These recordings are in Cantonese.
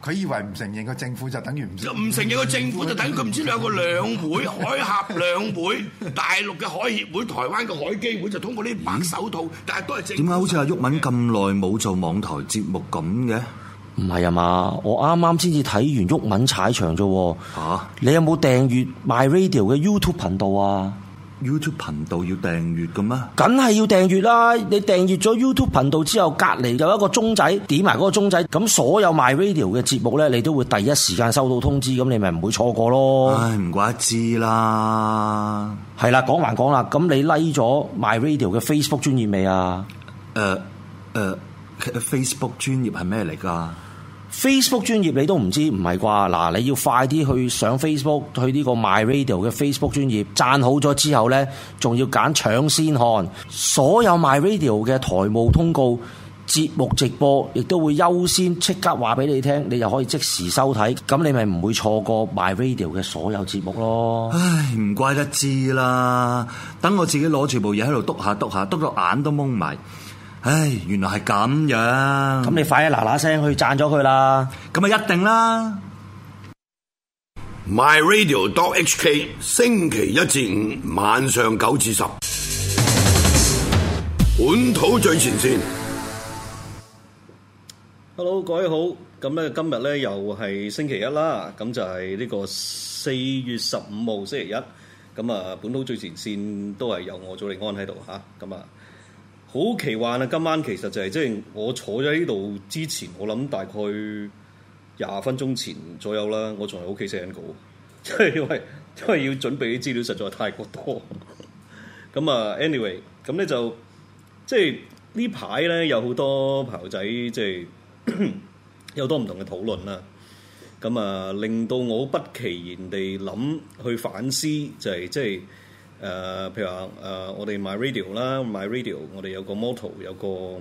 佢以為唔承認個政府就等於唔承認個政府就等於佢唔知兩個兩會，海峽兩會，大陸嘅海協會、台灣嘅海基會就通過呢啲白手套，但係都係政府。 點解好似阿毓民咁耐冇做網台節目咁嘅？ 唔係啊嘛，我啱啱先至睇完毓民踩場啫。嚇！你有冇訂閱 My Radio 嘅 YouTube 頻道啊 ？YouTube 頻道要訂閱嘅咩？ 梗係要訂閱啦！你訂閱咗 YouTube 頻道之後，隔離有一個鐘仔，點埋嗰個鐘仔，咁所有 My Radio 嘅節目咧，你都會第一時間收到通知，咁你咪唔會錯過咯。 唉，唔怪得知啦。 係啦，講還講啦，咁你 like 咗 My Radio 嘅 Facebook 專頁未啊 ？Facebook 專頁係咩嚟㗎 ？Facebook 專頁你都唔知，唔係啩？嗱，你要快啲去上 Facebook， 去呢個 My Radio 嘅 Facebook 專頁，讚好咗之後呢，仲要揀搶先看所有 My Radio 嘅台務通告、節目直播，亦都會優先即刻話俾你聽，你就可以即時收睇，咁你咪唔會錯過 My Radio 嘅所有節目咯。 唉，唔怪得知啦，等我自己攞住部嘢喺度篤下篤下，篤到眼都蒙埋。唉，原來係咁樣。 咁你快啲嗱嗱聲去讚咗佢啦。 咁啊一定啦。 MyRadio.hk 星期一至五晚上9至10，本土最前線。 Hello， 各位好。咁咧今日咧又係星期一啦。咁就係呢個4月15號星期一。咁啊，本土最前線都係有我祖利安喺度嚇。咁啊。好奇幻啊！今晚其實就係即係我坐咗喺呢度之前，我諗大概20分鐘前左右啦，我仲喺屋企寫緊稿，即係因為要準備啲資料實在太過多。咁啊 ，anyway， 咁咧就即係呢排咧有好多朋友仔即係有好多唔同嘅討論啦。咁啊，令到我不其然地諗去反思，就係即係。譬如話我哋 My Radio 啦 ，My Radio 我哋有個 motto， 有個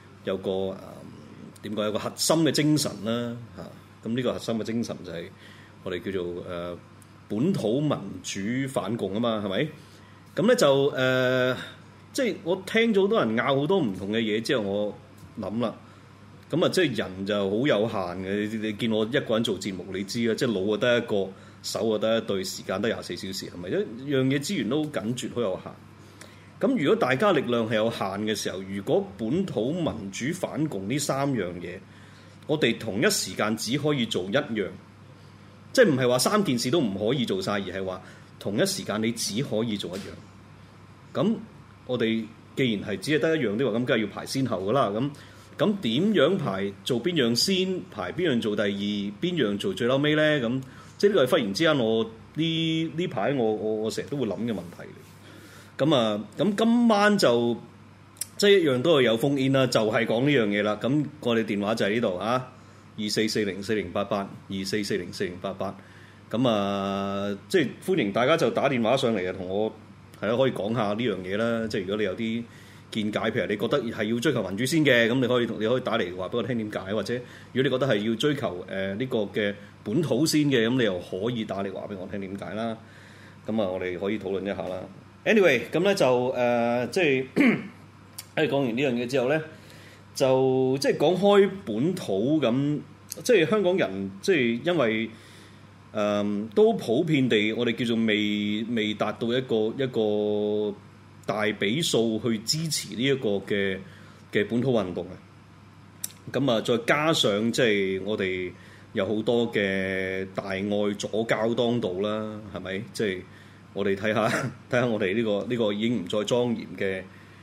點講，有個核心嘅精神啦嚇。咁呢個核心嘅精神就係我哋叫做本土民主反共啊嘛，係咪？咁咧就即係我聽咗好多人拗好多唔同嘅嘢之後，我諗啦，咁啊即係人就好有限嘅。你見我一個人做節目，你知啦，即係腦啊得一個。手啊得一對，時間得24小時，係咪一樣嘢資源都好緊絀，好有限。咁如果大家力量係有限嘅時候，如果本土民主反共呢3樣嘢，我哋同一時間只可以做一樣，即係唔係話3件事都唔可以做晒，而係話同一時間你只可以做一樣。咁我哋既然係只係得一樣的話，咁梗係要排先後噶啦。咁點樣排做邊樣先，排邊樣做第二，邊樣做最嬲尾咧？咁即係呢個係忽然之間我呢排我成日都會諗嘅問題嚟。咁今晚就即係一樣都係有烽煙啦，就係講呢樣嘢啦。咁我哋電話就喺呢度啊，24404088 24404088。咁即係歡迎大家就打電話上嚟啊，同我係咯可以講下呢樣嘢啦。即係如果你有啲見解，譬如你覺得係要追求民主先嘅，咁你可以打嚟話俾我聽點解，或者如果你覺得係要追求呢個嘅本土先嘅，咁你又可以打嚟話俾我聽點解啦。咁我哋可以討論一下啦。Anyway， 咁咧就即係喺講完呢樣嘢之後咧，就即係講開本土咁，即係香港人即係因為都普遍地，我哋叫做未達到一個大比數去支持呢一個嘅本土運動啊。咁再加上即係我哋有好多嘅大愛左膠當道啦，係咪？即係我哋睇下我哋呢個已經唔再莊嚴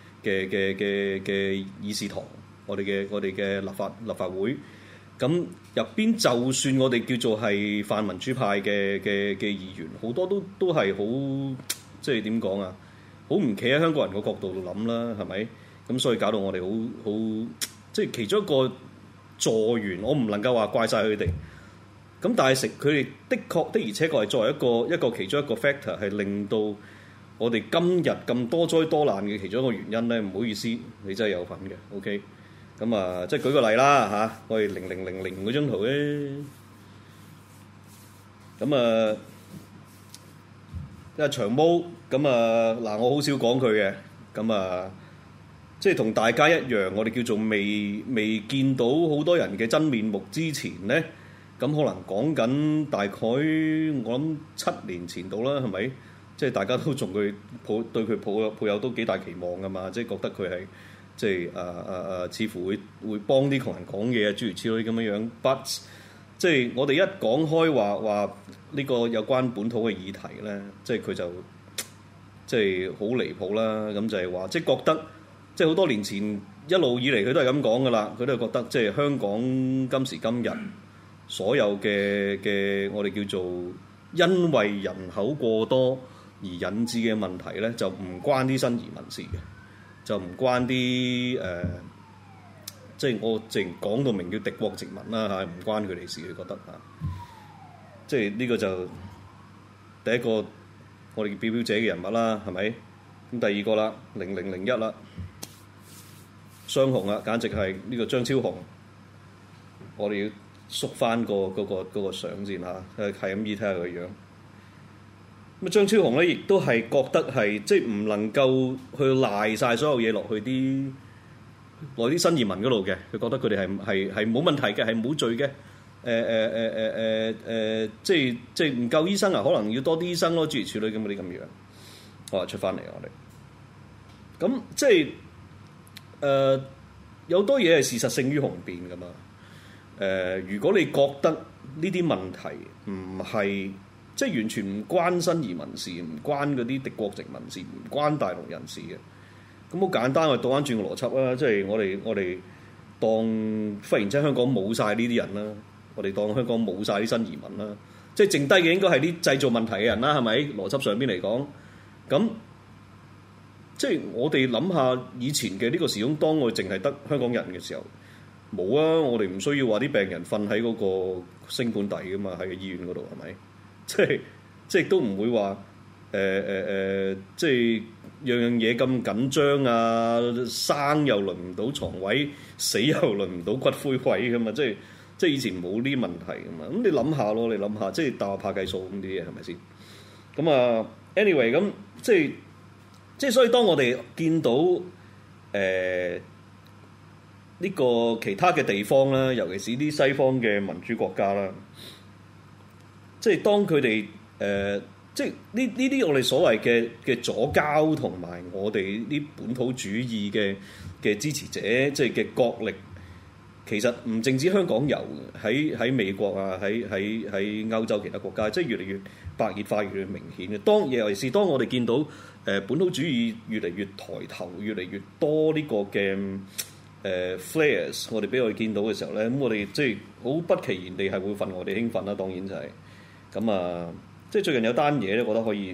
嘅議事堂，我哋嘅立法會。咁入邊就算我哋叫做係泛民主派嘅議員，好多都係好即係點講啊？好唔企喺香港人個角度度諗啦，係咪？咁所以搞到我哋好即係其中一個助緣，我唔能夠話怪晒佢哋。咁但係佢哋的而且確係作為一個其中一個 factor， 係令到我哋今日咁多災多難嘅其中一個原因咧。唔好意思，你真係有份嘅。OK， 咁即係舉個例啦嚇，我哋0000嗰張圖咧，咁長毛咁嗱，我好少講佢嘅，咁即係同大家一樣，我哋叫做未見到好多人嘅真面目之前咧， 可能講緊大概我諗7年前到啦，係咪？即係大家都仲對佢抱有都幾大期望㗎嘛，即係覺得佢係即係似乎會幫啲窮人講嘢啊，諸如此類咁樣樣。But 即係我哋一講開話呢個有關本土嘅議題咧，即係佢就即係好離譜啦。咁就係話，即係覺得即係好多年前一路以嚟佢都係咁講㗎啦。佢都係覺得即係香港今時今日所有嘅我哋叫做因為人口過多而引致嘅問題咧，就唔關啲新移民事嘅，就唔關啲即係我淨講到明叫敵國殖民啦嚇，唔關佢哋事，佢覺得嚇，即係呢個就第一個我哋表者嘅人物啦，係咪？咁第二個啦，0001啦，雙雄啦，簡直係呢個張超雄，我哋要縮翻嗰個相先嚇，係咁意睇下佢樣。咁張超雄咧，亦都係覺得係即係唔能夠去賴晒所有嘢落去啲新移民嗰度嘅，佢覺得佢哋係冇問題嘅，係冇罪嘅。即係唔夠醫生啊，可能要多啲醫生咯，諸如此類咁嗰啲咁樣。我話出翻嚟我哋，咁即係有好多嘢係事實勝於雄辯噶嘛。如果你覺得呢啲問題唔係即係完全唔關新移民事，唔關嗰啲敵國殖民事，唔關大陸人事嘅。咁好簡單，我倒翻轉個邏輯啦，即係我哋當忽然之間香港冇晒呢啲人啦，我哋當香港冇晒啲新移民啦，即係剩低嘅應該係啲製造問題嘅人啦，係咪？邏輯上邊嚟講，咁即係我哋諗下以前嘅呢個時空，當我哋淨係得香港人嘅時候，冇啊，我哋唔需要話啲病人瞓喺嗰個升盤底噶嘛，喺個醫院嗰度係咪？即係都唔會話即係樣樣嘢咁緊張啊！生又輪唔到床位，死又輪唔到骨灰位噶嘛！即係以前冇呢啲問題噶嘛。咁你諗下咯，你諗下，即係大學怕計數咁啲嘢係咪先？咁啊 ，anyway 咁即係所以當我哋見到呢個其他嘅地方啦，尤其是啲西方嘅民主國家啦，即係當佢哋即係呢啲我哋所謂嘅左膠同埋我哋啲本土主義嘅支持者，即係嘅角力，其實唔淨止香港有，喺美國啊，喺歐洲其他國家，即係越嚟越白熱化，越嚟越明顯嘅。尤其是當我哋見到本土主義越嚟越抬頭，越嚟越多呢個嘅flares， 我哋俾我哋見到嘅時候咧，咁我哋即係好不其然地係會份我哋興奮啦。當然就係咁啊！即係最近有單嘢咧，覺得可以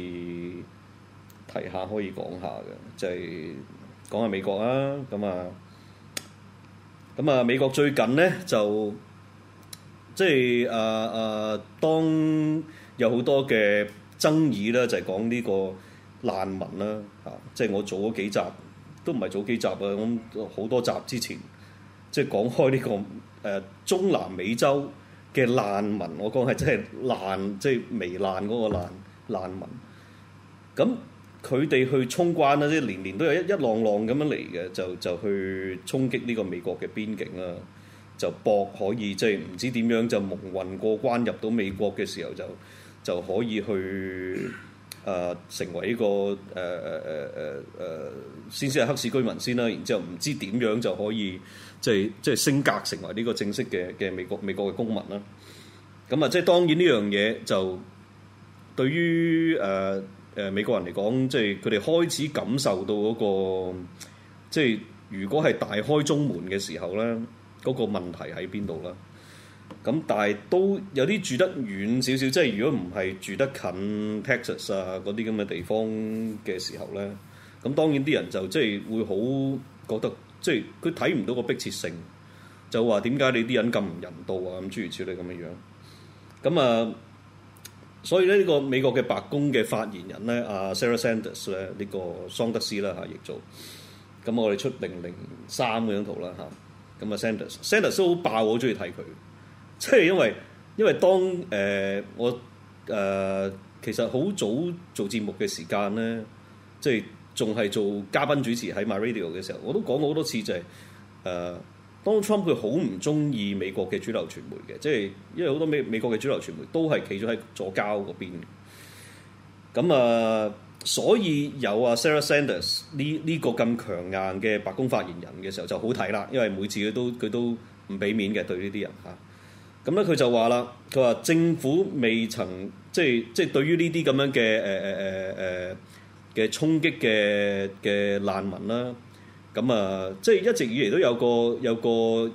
提下，可以講下嘅，就係講下美國啊。咁啊，美國最近咧就即係當有好多嘅爭議啦，就係講呢個難民啦嚇。即係我做咗幾集，都唔係早幾集啊，咁好多集之前，即係講開呢個中南美洲嘅難民，我講係真係難，即係糜爛嗰個難民。咁佢哋去衝關啦，即係年年都有一浪浪咁樣嚟嘅，就去衝擊呢個美國嘅邊境啦，就搏可以即係唔知點樣就蒙混過關入到美國嘅時候就可以去成為呢個先係黑市居民先啦，然之後唔知點樣就可以即係升格成為呢個正式嘅美國嘅公民啦。咁啊，即係當然呢樣嘢就對於美國人嚟講，即係佢哋開始感受到嗰個即係如果係大開中門嘅時候咧，嗰個問題喺邊度啦？咁但係都有啲住得遠少少，即係如果唔係住得近 Texas 啊嗰啲咁嘅地方嘅時候咧，咁當然啲人就即係會好覺得，即係佢睇唔到個迫切性，就話點解你啲人咁唔人道啊？咁諸如此類咁嘅樣。咁啊，所以咧呢個美國嘅白宮嘅發言人咧，阿 Sarah Sanders 咧，呢個桑德斯啦嚇，譯做。咁我哋出003嗰張圖啦嚇。咁啊 Sanders 都好爆，我好中意睇佢。即係因為當我其實好早做節目嘅時間咧，即係仲係做嘉賓主持喺 MyRadio 嘅時候，我都講過好多次就係 Donald Trump 佢好唔中意美國嘅主流傳媒嘅，即係因為好多美國嘅主流傳媒都係企咗喺左膠嗰邊。咁所以有Sarah Sanders 呢個咁強硬嘅白宮發言人嘅時候就好睇啦，因為每次佢都唔俾面嘅對呢啲人嚇。咁咧佢就話啦，佢話政府未曾即係對於呢啲咁樣嘅衝擊嘅難民啦，咁即係一直以嚟都有個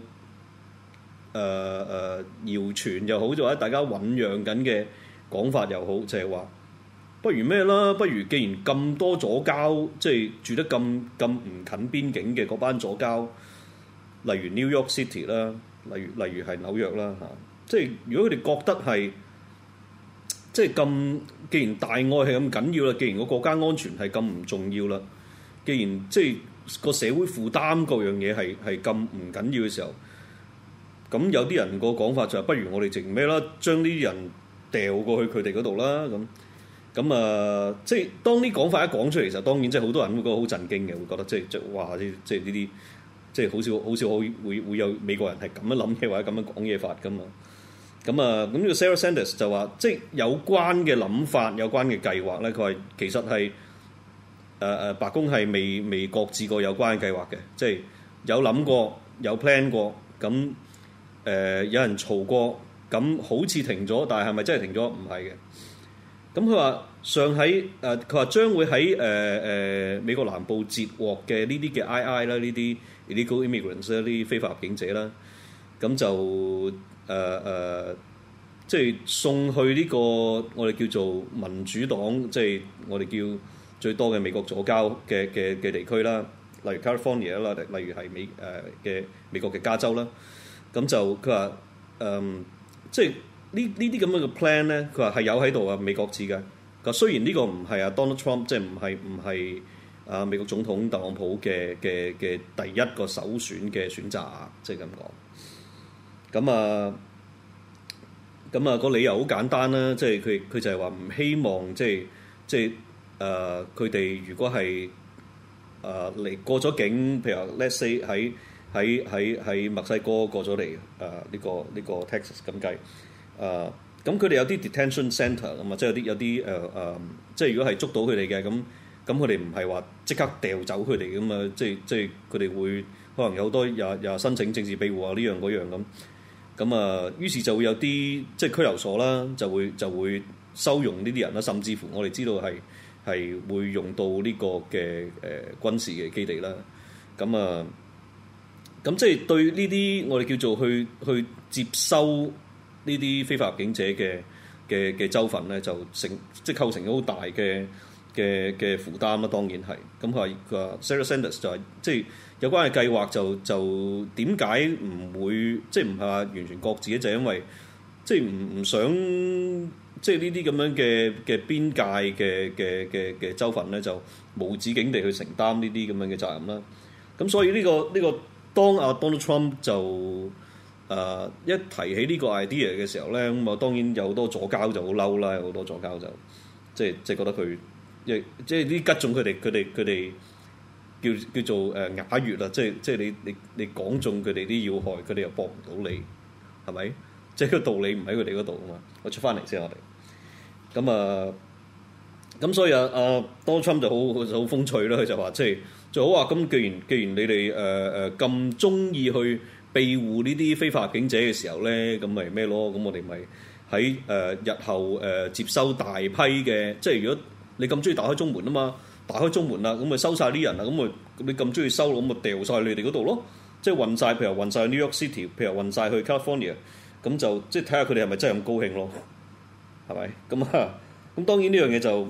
謠傳又好，或者大家醖釀緊嘅講法又好，就係話不如咩啦？不如既然咁多左膠，即係住得咁唔近邊境嘅嗰班左膠，例如 New York City 啦，例如係紐約啦嚇，即係如果佢哋覺得係即係咁，既然大愛係咁緊要啦，既然個國家安全係咁唔重要啦，既然即係個社會負擔各樣嘢係咁唔緊要嘅時候，咁有啲人個講法就係不如我哋淨咩啦，將呢啲人掉過去佢哋嗰度啦咁。即係當呢講法一講出嚟，就當然即係好多人會覺得好震驚嘅，會覺得即係哇！即係呢啲即係好少會有美國人係咁樣諗嘢或者咁樣講嘢法噶嘛。咁呢個 Sarah Sanders 就話，即係有關嘅諗法、有關嘅計劃咧，佢話其實係白宮係未擱置過有關嘅計劃嘅，即係有諗過、有 plan 過，咁有人嘈過，咁好似停咗，但係咪真係停咗？唔係嘅。咁佢話佢話將會喺美國南部截獲嘅呢啲嘅 II 啦，呢啲 illegal immigrants 啦，呢啲非法入境者啦，咁就即係送去呢個我哋叫做民主黨，即係我哋叫最多嘅美國左膠嘅地區啦，例如 California 啦，例如係美國嘅加州啦，咁就佢話即係。呢啲咁樣嘅 plan 咧，佢話係有喺度啊，美國指嘅。佢雖然呢個唔係Donald Trump，即係唔係美國總統特朗普嘅第一個首選嘅選擇，即係咁講。咁個理由好簡單啦，即係佢就係話唔希望即係佢哋如果係嚟過咗境，譬如 let's say 喺墨西哥過咗嚟呢個 Texas 咁計。咁佢哋有啲 detention centre 咁啊，即係有啲即係如果係捉到佢哋嘅咁佢哋唔係話即刻掉走佢哋咁啊，即係佢哋會可能有好多又申請政治庇護啊，呢樣嗰樣咁於是就會有啲即係拘留所啦，就會收容呢啲人啦，甚至乎我哋知道係會用到呢個嘅軍事嘅基地啦，咁即係對呢啲我哋叫做去接收呢啲非法入境者嘅州份咧，就即係構成咗好大嘅負擔啦。當然係咁，佢話 Sarah Sanders 就係即係有關嘅計劃就點解唔會即係唔係話完全擱置咧？就係因為即係唔想即係呢啲咁樣嘅邊界嘅州份咧，就無止境地去承擔呢啲咁樣嘅責任啦。咁所以呢個當Donald Trump 就一提起呢個 idea 嘅時候咧，咁當然有好多左膠就好嬲啦，有好多左膠就即係覺得佢即係啲擊中佢哋叫做啞穴啦，即係你講中佢哋啲要害，佢哋又駁唔到你，係咪？即係個道理唔喺佢哋嗰度啊嘛。我出翻嚟先，我哋咁所以Donald Trump 就好風趣啦，佢就話即係最好話咁，既然你哋咁中意去庇護呢啲非法入境者嘅時候咧，咁咪咩咯？咁我哋咪喺日後接收大批嘅，即係如果你咁中意打開中門啊嘛，打開中門啦，咁咪收晒啲人啦，咁你咁中意收，咁咪掉晒你哋嗰度咯，即係運晒，譬如運晒 New York City，譬如運晒去 California， 咁就即係睇下佢哋係咪真係咁高興咯，係咪？咁當然呢樣嘢就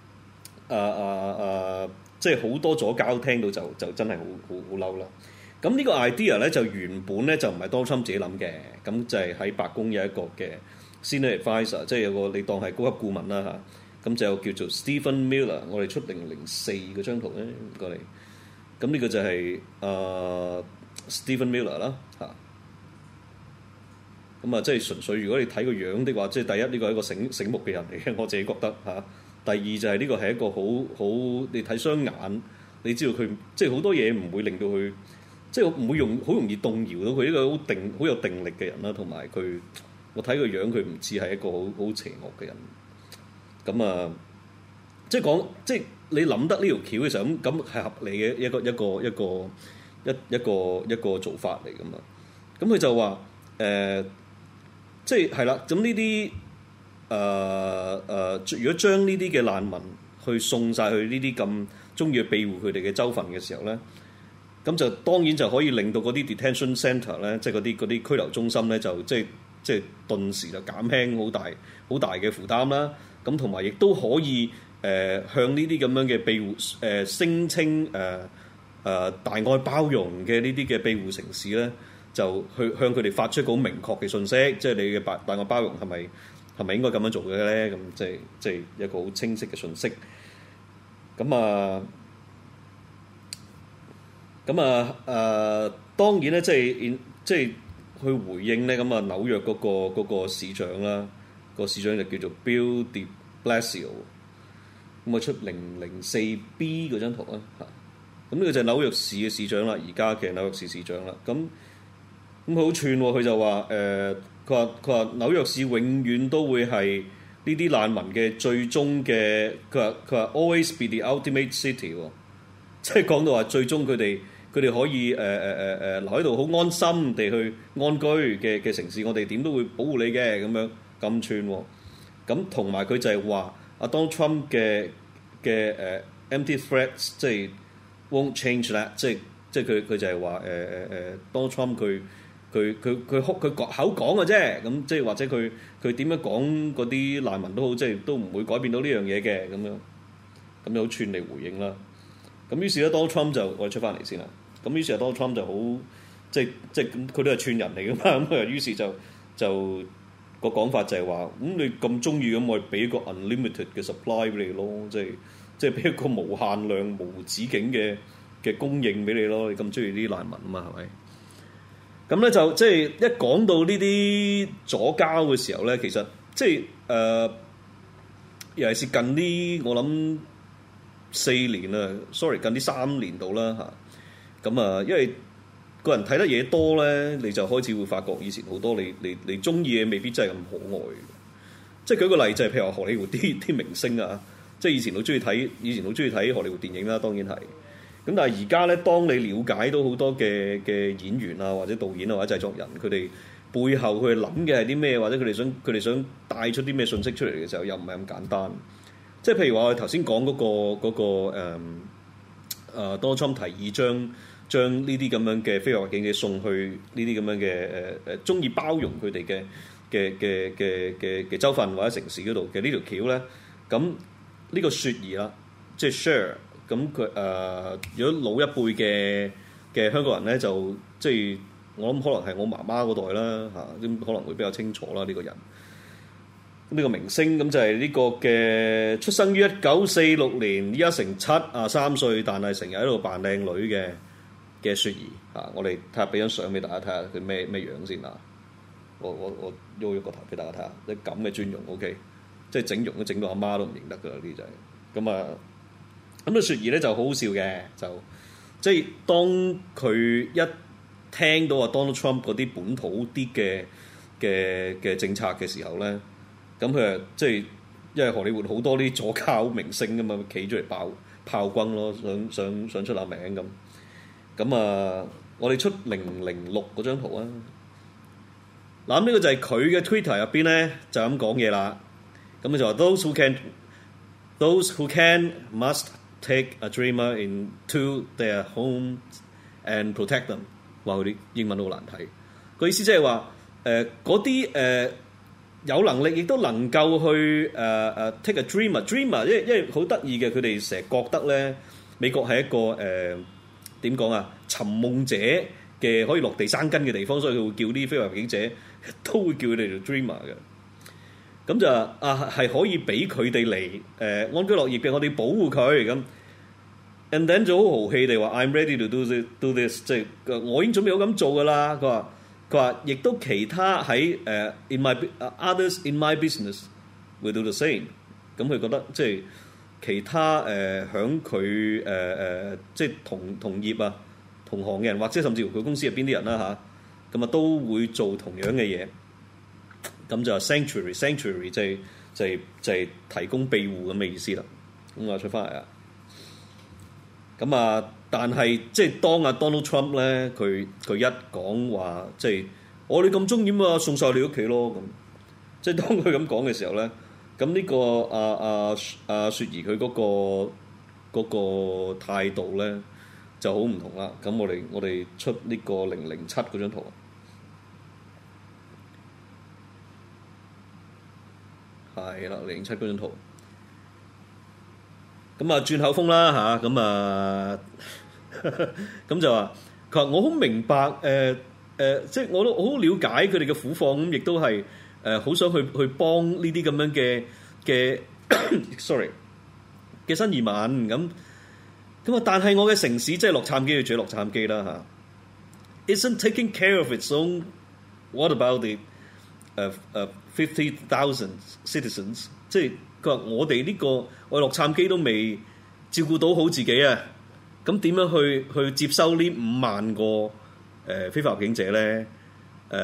即係好多左膠聽到就真係好嬲啦。咁呢個 idea 咧就原本咧就唔係Donald Trump自己諗嘅，咁就係喺白宮有一個嘅 senior advisor， 即係有個你當係高級顧問啦嚇，咁就叫做 Stephen Miller， 我哋出004嗰張圖咧過嚟，咁呢個就係Stephen Miller 啦嚇，咁即係純粹如果你睇個樣的話，即係第一呢個係一個醒目嘅人嚟嘅，我自己覺得嚇，第二就係呢個係一個好你睇雙眼，你知道佢即係好多嘢唔會令到佢即係唔會好容易動搖到佢呢個好有定力嘅人啦，同埋佢我睇個樣佢唔似係一個好邪惡嘅人。咁啊，即係你諗得呢條橋嘅時候，咁係合理嘅一個做法嚟噶嘛。咁佢就話即係啦。咁呢啲如果將呢啲嘅難民去送晒去呢啲咁中意去庇護佢哋嘅州份嘅時候咧，咁就當然就可以令到嗰啲 detention centre 咧，即係嗰啲拘留中心咧，就即係頓時就減輕好大嘅負擔啦。咁同埋亦都可以向呢啲咁樣嘅庇護聲稱大愛包容嘅呢啲嘅庇護城市咧，就去向佢哋發出一個好明確嘅訊息，即係你嘅大愛包容係咪應該咁樣做嘅咧？咁即係一個好清晰嘅訊息。咁當然咧，即係去回應咧，咁啊紐約嗰個市長啦，個市長就叫做 Bill de Blasio， 咁啊出004B 嗰張圖啦嚇，咁呢個就係紐約市嘅市長啦，而家嘅紐約市市長啦，咁佢好串喎，佢就話佢話紐約市永遠都會係呢啲難民嘅最終嘅，佢話 always be the ultimate city 喎，即係講到話最終佢哋可以留喺度好安心地去安居嘅城市，我哋點都會保護你嘅咁樣咁串喎。咁同埋佢就係話阿 Donald Trump 嘅empty threats 即係 won't change that， 即係佢就係話Donald Trump 佢口講嘅啫，咁即係或者佢點樣講嗰啲難民都好，即係都唔會改變到呢樣嘢嘅咁樣，咁就好串嚟回應啦。咁於是咧 Donald Trump 就我哋出翻嚟先啦。咁於是 Donald Trump 就好即係佢都係串人嚟噶嘛。咁於是就個講法就係話你咁中意咁，我俾一個 unlimited 嘅 supply 俾你咯，即係俾一個無限量無止境嘅供應俾你咯。你咁中意啲難民啊嘛，係咪？咁咧就即係一講到呢啲左膠嘅時候咧，其實即係尤其是近呢我諗4年啦 ，sorry 近呢3年度啦嚇。咁啊，因為個人睇得嘢多咧，你就開始會發覺以前好多你中意嘅未必真係咁可愛。即係舉個例就係譬如話荷里活啲明星啊，即係以前好中意睇荷里活電影啦，當然係。咁但係而家咧，當你了解到好多嘅演員啊，或者導演啊，或者製作人，佢哋背後佢哋諗嘅係啲咩，或者佢哋想帶出啲咩信息出嚟嘅時候，又唔係咁簡單。即係譬如話我哋頭先講嗰個Donald Trump 提議將呢啲咁樣嘅非法入境者送去呢啲咁樣嘅中意包容佢哋嘅州份或者城市嗰度嘅呢條橋咧，咁呢個雪兒啦，即係 Cher。咁佢如果老一輩嘅香港人咧，就即係我諗可能係我媽媽嗰代啦嚇，咁可能會比較清楚啦呢個人。呢個明星咁就係呢個嘅出生於1946年，依家成73歲，但係成日喺度扮靚女嘅雪兒嚇。我哋睇下俾張相俾大家睇下佢咩樣先啊！我喐個頭俾大家睇下，啲咁嘅尊容 OK， 即係整容都整到阿媽都唔認得㗎啦，呢啲就係咁啊！咁雪兒咧就好好笑嘅，就即係當佢一聽到阿 Donald Trump 嗰啲本土啲嘅政策嘅時候咧，咁佢即係因為荷里活好多啲左膠明星㗎嘛，企出嚟炮轟咯，想出下名咁。咁啊，我哋出006嗰張圖啊，嗱咁呢個就係佢嘅 Twitter 入邊咧就咁講嘢啦。咁佢就話 Those who can must take a dreamer into their home and protect them。話佢啲英文都好難睇。個意思即係話嗰啲有能力亦都能夠去take a dreamer， 因為好得意嘅，佢哋成日覺得咧美國係一個點講啊尋夢者嘅可以落地生根嘅地方，所以佢會叫啲非法入境者都會叫佢哋做 dreamer 嘅。咁就係可以俾佢哋嚟安居樂業嘅，我哋保護佢咁。And then 就好豪氣地話 I'm ready to do this， 即係我已經準備好咁做噶啦。佢話亦都其他喺others in my business will do the same。咁佢覺得即係其他響佢即係同業啊同行嘅人，或者甚至乎佢公司入邊啲人啦嚇，咁啊都會做同樣嘅嘢。咁就 sanctuary 就係提供庇護咁嘅意思啦。咁啊出翻嚟啊，咁啊但係即係當阿 Donald Trump 咧，佢一講話即係我哋咁中意啊，送晒你屋企咯咁。即係當佢咁講嘅時候咧，咁呢個阿雪兒佢嗰個態度咧就好唔同啦。咁我哋出呢個007嗰張圖。係啦，007嗰張圖，咁啊轉口風啦嚇，咁啊咁就話佢話我好明白即係我都好了解佢哋嘅苦況，咁亦都係好想去幫呢啲咁樣嘅sorry 嘅新移民咁啊，但係我嘅城市即係洛杉磯，要住喺洛杉磯啦嚇 ，isn't taking care of its own. What about the 50,000 citizens， 即係佢話我哋呢我洛杉磯都未照顧到好自己啊，咁點樣去接收呢5萬個非法入境者咧？唔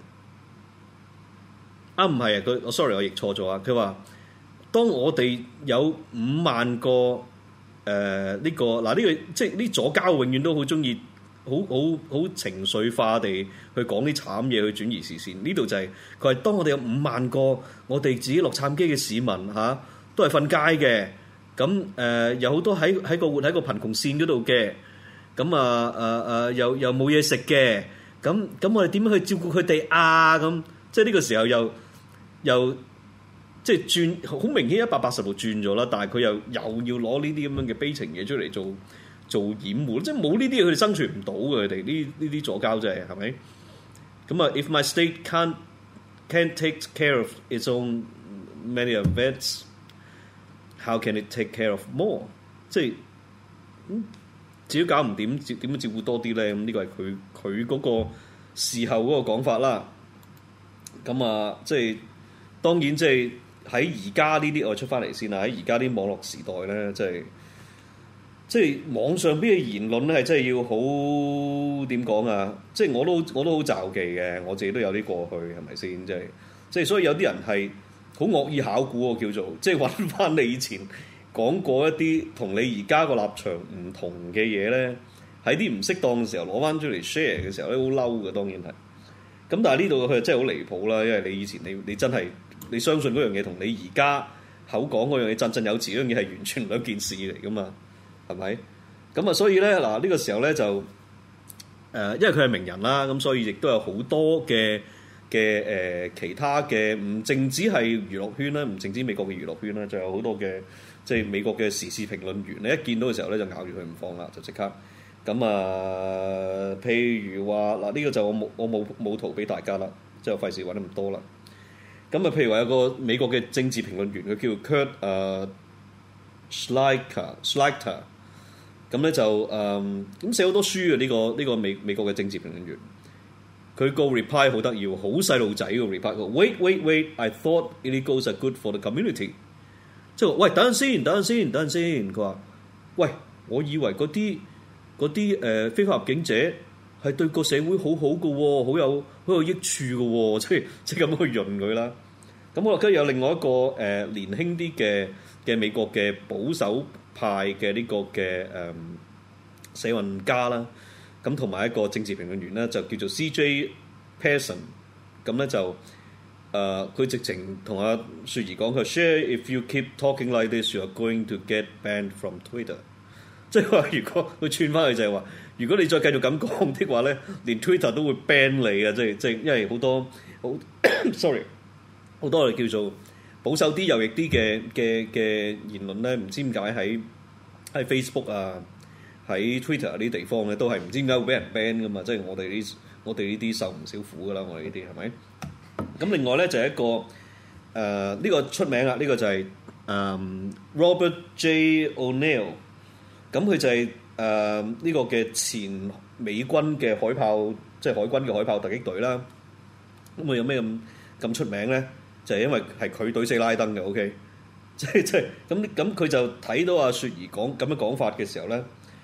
係啊，佢sorry 我譯錯咗啊，佢話當我哋有5萬個呢個即係啲左膠永遠都好中意。好情緒化地去講啲慘嘢去轉移視線，呢度就係佢話當我哋有5萬個我哋自己洛杉磯嘅市民都係瞓街嘅，咁有好多喺個活喺個貧窮線嗰度嘅，咁又冇嘢食嘅，咁我哋點樣去照顧佢哋啊？咁即係呢個時候又即係轉好明顯180度轉咗啦，但係佢又要攞呢啲咁樣嘅悲情嘢出嚟做掩護，即係冇呢啲嘢佢哋生存唔到嘅，佢哋呢啲左膠真係咪？咁啊 ，if my state can't take care of its own many of its, how can it take care of more？ 即係自己搞唔掂，點樣照顧多啲咧？咁呢個係佢嗰個事後嗰個講法啦。咁啊，即係當然即係喺而家呢啲我出翻嚟先啦。喺而家啲網絡時代咧，即係網上邊嘅言論咧，係真係要好點講啊！即係我都好罩忌嘅，我自己都有啲過去，係咪先？即係所以有啲人係好惡意考古喎，叫做即係揾翻你以前講過一啲同你而家個立場唔同嘅嘢咧，喺啲唔適當嘅時候攞翻出嚟 share 嘅時候咧，好嬲嘅，當然係。咁但係呢度佢真係好離譜啦，因為你以前你真係你相信嗰樣嘢，同你而家口講嗰樣嘢振振有詞嗰樣嘢係完全兩件事嚟噶嘛。係咪？咁啊，所以咧嗱，呢個時候咧就因為佢係名人啦，咁所以亦都有好多嘅其他嘅，唔淨止係娛樂圈啦，唔淨止美國嘅娛樂圈啦，仲有好多嘅即係美國嘅時事評論員，你一見到嘅時候咧就咬住佢唔放啦，就即刻咁啊。譬如話嗱，呢個就我冇圖俾大家啦，即係費事揾得咁多啦。咁啊，譬如話有個美國嘅政治評論員，佢叫 Kurt Schlichter。咁咧就咁寫好多書嘅呢個美國嘅政治評論員，佢個 reply 好得意，好細路仔個 reply。Wait, I thought illegals are good for the community。即係話喂，等陣先。佢話喂，我以為嗰啲非法入境者係對個社會好好嘅喎，好有益處嘅喎，即係咁去潤佢啦。咁我覺得有另外一個年輕啲嘅美國嘅保守派嘅呢個嘅社運家啦，咁同埋一個政治評論員咧，就叫做 C.J. Pearson。咁咧就佢直情同阿雪兒講，佢 share if you keep talking like this, you are going to get banned from Twitter。即係話，如果佢串翻去就係話，如果你再繼續咁講的話咧，連 Twitter 都會 ban 你啊！即係因為好多sorry 好多我哋叫做保守啲、右翼啲嘅言論咧，唔知點解喺 Facebook 啊、喺 Twitter 呢啲地方咧，都係唔知點解會俾人 ban 噶嘛。即係我哋呢啲受唔少苦噶啦，我哋呢啲係咪？咁另外咧就係一個呢個出名啦，呢個就係Robert J. O'Neill。咁佢就係呢個嘅前美軍嘅海豹，即係海軍嘅海豹突擊隊啦。咁佢有咩咁出名咧？就係因為係佢隊死拉登嘅 ，OK， 即係咁佢就睇到阿雪兒講咁嘅講法嘅時候咧，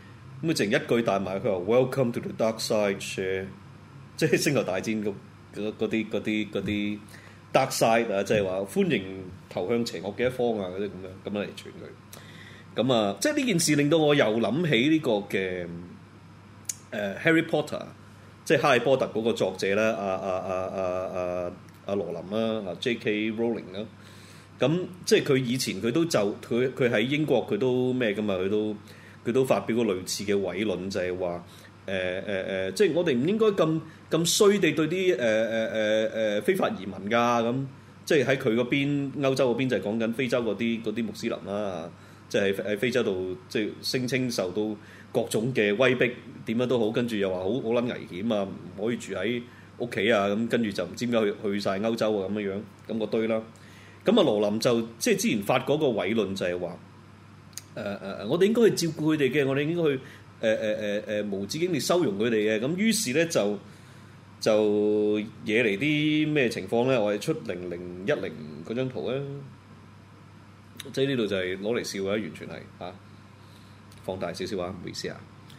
咁佢淨一句帶埋佢話 Welcome to the dark side， 即係星球大戰嗰啲 dark side 啊，即係話歡迎投向邪惡嘅一方啊嗰啲咁樣嚟傳佢。咁啊，即係呢件事令到我又諗起呢個嘅Harry Potter， 即係哈利波特嗰個作者啦，阿羅琳啦，J.K. Rowling 啦。咁即係佢以前佢都就佢喺英國佢都咩噶嘛，佢都發表過類似嘅偉論，就係話即係我哋唔應該咁衰地對啲非法移民㗎咁，即係喺佢嗰邊歐洲嗰邊就係講緊非洲嗰啲穆斯林啦，即係喺非洲度即係聲稱受到各種嘅威逼點樣都好，跟住又話好撚危險啊，唔可以住喺屋企啊，咁跟住就唔知點解去曬歐洲啊咁樣咁個堆啦。咁啊羅琳就即係之前發嗰個偉論就係話我哋應該去照顧佢哋嘅，我哋應該去無止境地收容佢哋嘅。咁於是咧就惹嚟啲咩情況咧？我哋出0010嗰張圖咧，即係呢度就係攞嚟笑嘅，完全係放大少少啊，唔好意思啊。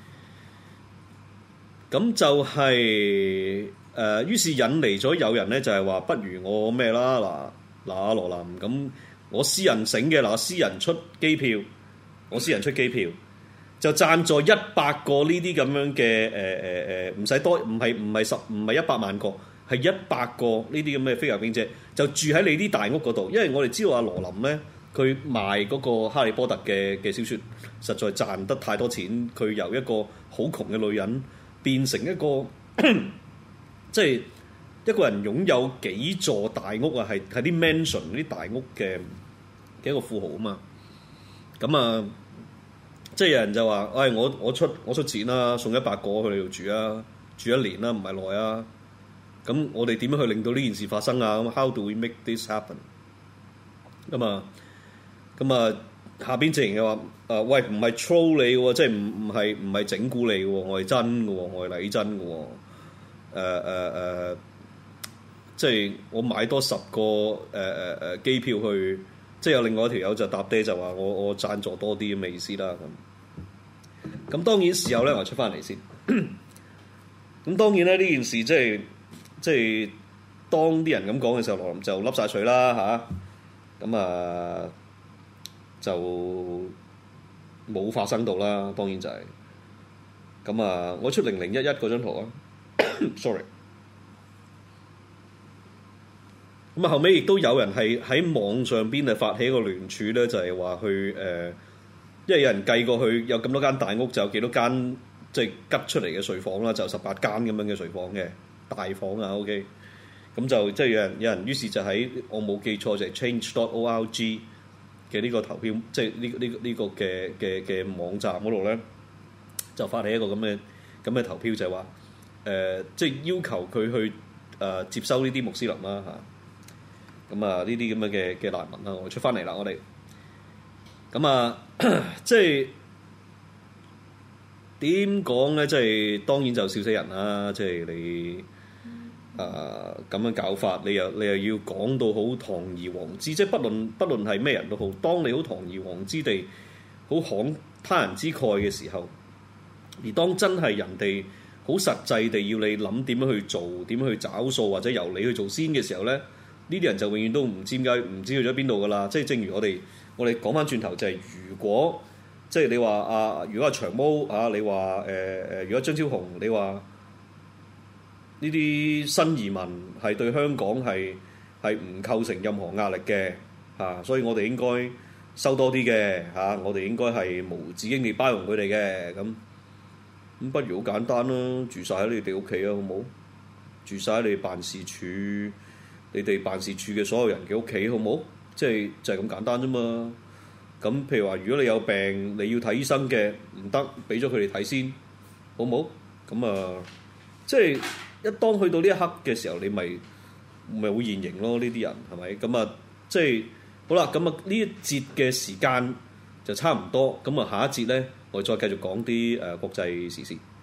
咁就係於是引嚟咗有人咧就係話，不如我咩啦嗱羅琳咁，我私人醒嘅嗱，私人出機票，我私人出機票就贊助100個呢啲咁樣嘅唔使多，唔係100萬個，係100個呢啲咁嘅非法入境者，就住喺你啲大屋嗰度。因為我哋知道阿羅琳咧，佢賣嗰個哈利波特嘅小説，實在賺得太多錢。佢由一個好窮嘅女人變成一個即係一個人擁有幾座大屋啊，係啲 mansion 啲大屋嘅一個富豪啊嘛。咁啊，即係有人就話，我出錢啦，送100個去你度住啊，住1年啦，唔係耐啊。咁我哋點樣去令到呢件事發生啊？咁 How do we make this happen？ 咁啊，下邊直情又話，喂，唔係 troll 你喎，即係唔係整蠱你喎，我係真嘅喎，我係嚟真嘅喎。即係我買多10個機票去，即係有另外一條友就搭爹就話我贊助多啲咁嘅意思啦。咁當然事後咧，我出翻嚟先。咁當然咧，呢件事即係當啲人咁講嘅時候，羅琳就笠晒水啦嚇。咁就冇發生到啦。當然就係咁我出0011嗰張圖啊，sorry。咁後尾亦都有人係喺網上邊發起一個聯署咧，就係話去因為有人計過去有咁多間大屋，就有幾多間即係吉出嚟嘅睡房啦，就18間咁樣嘅睡房嘅大房啊。OK，咁就即係有人於是就喺我冇記錯就係 change.org 嘅呢個投票，即係呢個嘅網站嗰度咧，就發起一個咁嘅投票，就係話即係要求佢去接收呢啲穆斯林啦嚇。咁呢啲咁嘅難民啦，我出翻嚟啦，我哋咁即係點講咧？即係當然就笑死人啦！即係你咁樣搞法，你又要講到好堂而皇之，即係不論係咩人都好，當你好堂而皇之地好慷他人之慨嘅時候，而當真係人哋好實際地要你諗點樣去做，點樣去找數，或者由你去做先嘅時候咧，呢啲人就永遠都唔知點解，唔知去咗邊度噶啦。即係正如我哋講翻轉頭，就係如果即係你話如果係長毛你話如果張超雄，你話呢啲新移民係對香港係唔構成任何壓力嘅所以我哋應該收多啲嘅我哋應該係無止境地包容佢哋嘅。咁不如好簡單啦，住晒喺你哋屋企啊，好冇？住晒喺你辦事處。你哋辦事處嘅所有人嘅屋企好冇？即係就係咁簡單啫嘛。咁譬如話，如果你有病，你要睇醫生嘅，唔得，俾咗佢哋睇先，好冇？咁即係一當去到呢一刻嘅時候，你咪會現形咯。呢啲人係咪？咁即係好啦。咁呢一節嘅時間就差唔多。咁下一節咧，我哋再繼續講啲國際時事。